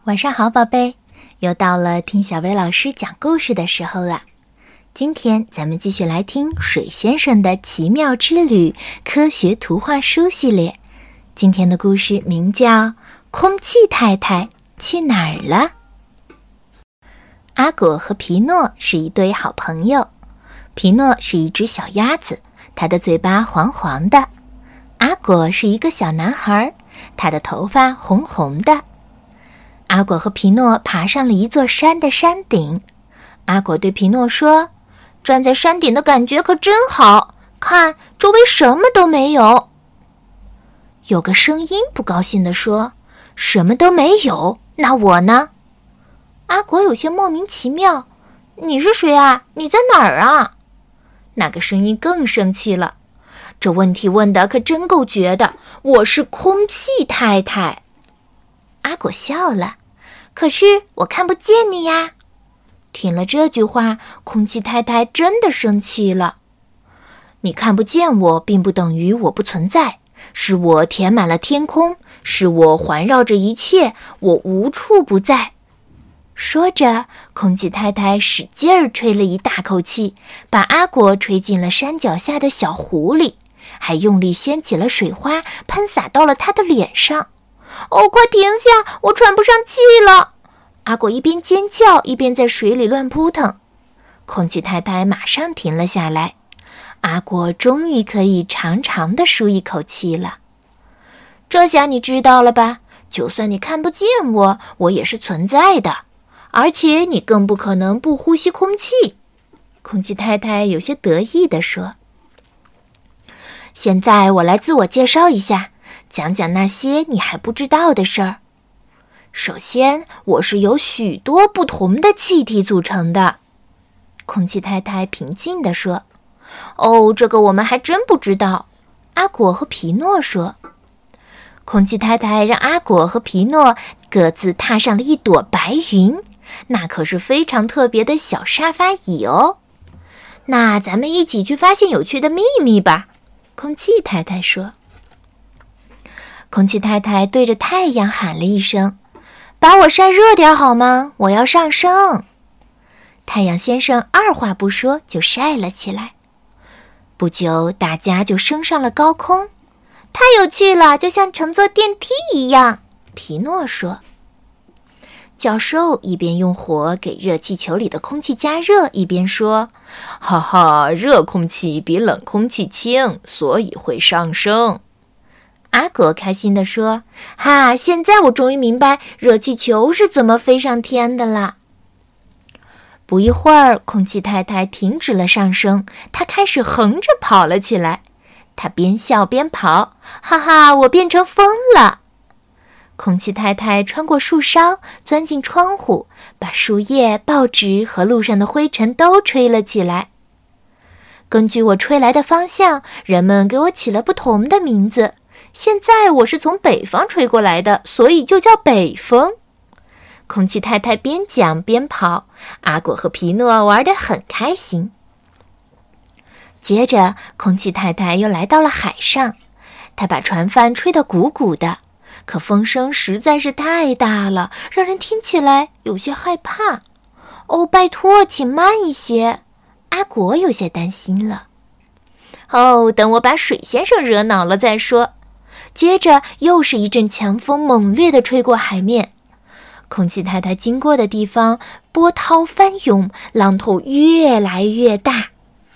晚上好，宝贝，又到了听小薇老师讲故事的时候了。今天咱们继续来听水先生的奇妙之旅科学图画书系列。今天的故事名叫《空气太太去哪儿了》。阿果和皮诺是一对好朋友。皮诺是一只小鸭子，它的嘴巴黄黄的。阿果是一个小男孩，他的头发红红的。阿果和皮诺爬上了一座山的山顶。阿果对皮诺说：“站在山顶的感觉可真好，看，周围什么都没有。”有个声音不高兴地说：“什么都没有，那我呢？”阿果有些莫名其妙：“你是谁啊？你在哪儿啊？”那个声音更生气了：“这问题问得可真够绝的，我是空气太太。”阿果笑了：“可是我看不见你呀。”听了这句话，空气太太真的生气了。“你看不见我，并不等于我不存在，是我填满了天空，是我环绕着一切，我无处不在。”说着，空气太太使劲儿吹了一大口气，把阿果吹进了山脚下的小湖里，还用力掀起了水花，喷洒到了他的脸上。“哦，快停下，我喘不上气了！”阿果一边尖叫，一边在水里乱扑腾。空气太太马上停了下来，阿果终于可以长长的舒一口气了。“这下你知道了吧？就算你看不见我，我也是存在的，而且你更不可能不呼吸空气。”空气太太有些得意地说。“现在我来自我介绍一下，讲讲那些你还不知道的事儿。首先，我是由许多不同的气体组成的。”空气太太平静地说。“哦，这个我们还真不知道。”阿果和皮诺说。空气太太让阿果和皮诺各自踏上了一朵白云，那可是非常特别的小沙发椅哦。“那咱们一起去发现有趣的秘密吧。”空气太太说。空气太太对着太阳喊了一声：“把我晒热点好吗？我要上升。”太阳先生二话不说就晒了起来。不久，大家就升上了高空。“太有趣了，就像乘坐电梯一样。”皮诺说。教授一边用火给热气球里的空气加热，一边说：“哈哈，热空气比冷空气轻，所以会上升。”阿果开心地说：“哈，现在我终于明白热气球是怎么飞上天的了。”不一会儿，空气太太停止了上升，她开始横着跑了起来。她边笑边跑：“哈哈，我变成风了！”空气太太穿过树梢，钻进窗户，把树叶、报纸和路上的灰尘都吹了起来。根据我吹来的方向，人们给我起了不同的名字。现在我是从北方吹过来的，所以就叫北风。空气太太边讲边跑，阿果和皮诺玩得很开心。接着，空气太太又来到了海上，她把船帆吹得鼓鼓的，可风声实在是太大了，让人听起来有些害怕。“哦，拜托，请慢一些。”阿果有些担心了。“哦，等我把水先生惹恼了再说。”接着又是一阵强风猛烈地吹过海面，空气太太经过的地方波涛翻涌，浪头越来越大。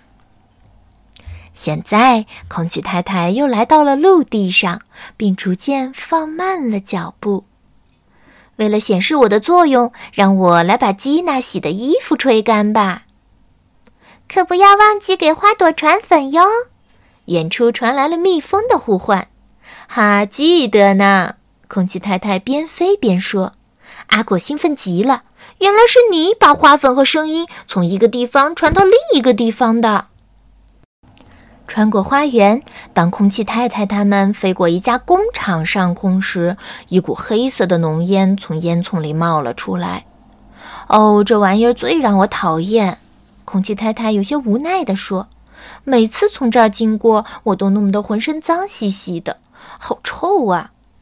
现在空气太太又来到了陆地上，并逐渐放慢了脚步。“为了显示我的作用，让我来把基娜洗的衣服吹干吧。”“可不要忘记给花朵传粉哟。”远处传来了蜜蜂的呼唤。“哈，记得呢。”空气太太边飞边说。阿果兴奋极了：“原来是你把花粉和声音从一个地方传到另一个地方的。”穿过花园，当空气太太他们飞过一家工厂上空时，一股黑色的浓烟从烟囱里冒了出来。“哦，这玩意儿最让我讨厌。”空气太太有些无奈地说。“每次从这儿经过，我都弄得浑身脏兮兮的，好臭啊！”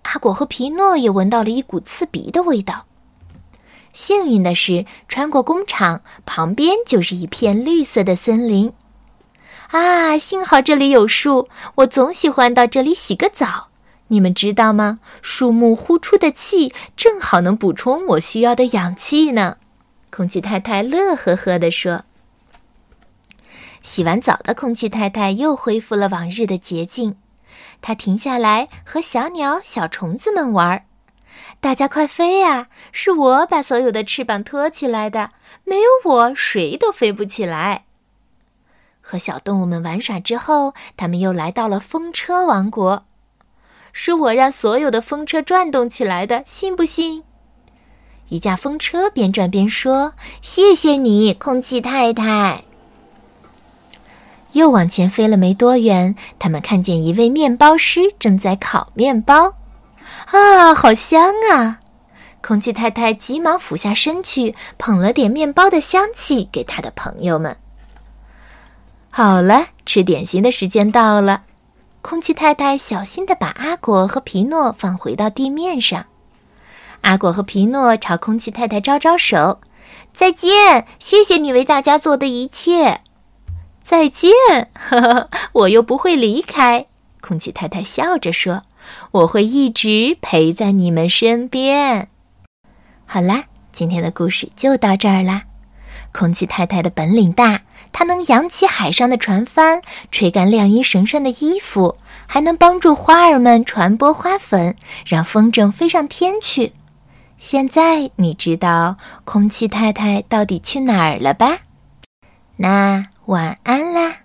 阿果和皮诺也闻到了一股刺鼻的味道。幸运的是，穿过工厂，旁边就是一片绿色的森林。啊，幸好这里有树，我总喜欢到这里洗个澡。你们知道吗？树木呼出的气正好能补充我需要的氧气呢。空气太太乐呵呵地说。洗完澡的空气太太又恢复了往日的洁净，她停下来和小鸟、小虫子们玩。大家快飞啊！是我把所有的翅膀托起来的，没有我，谁都飞不起来。和小动物们玩耍之后，他们又来到了风车王国。是我让所有的风车转动起来的，信不信？一架风车边转边说：“谢谢你，空气太太。”又往前飞了没多远，他们看见一位面包师正在烤面包。啊，好香啊！空气太太急忙俯下身去，捧了点面包的香气给他的朋友们。好了，吃点心的时间到了。空气太太小心地把阿果和皮诺放回到地面上。阿果和皮诺朝空气太太招招手：“再见，谢谢你为大家做的一切。”再见，呵呵，我又不会离开。空气太太笑着说：“我会一直陪在你们身边。”好啦，今天的故事就到这儿啦。空气太太的本领大，她能扬起海上的船帆，吹干晾衣绳上的衣服，还能帮助花儿们传播花粉，让风筝飞上天去。现在你知道空气太太到底去哪儿了吧？那晚安啦。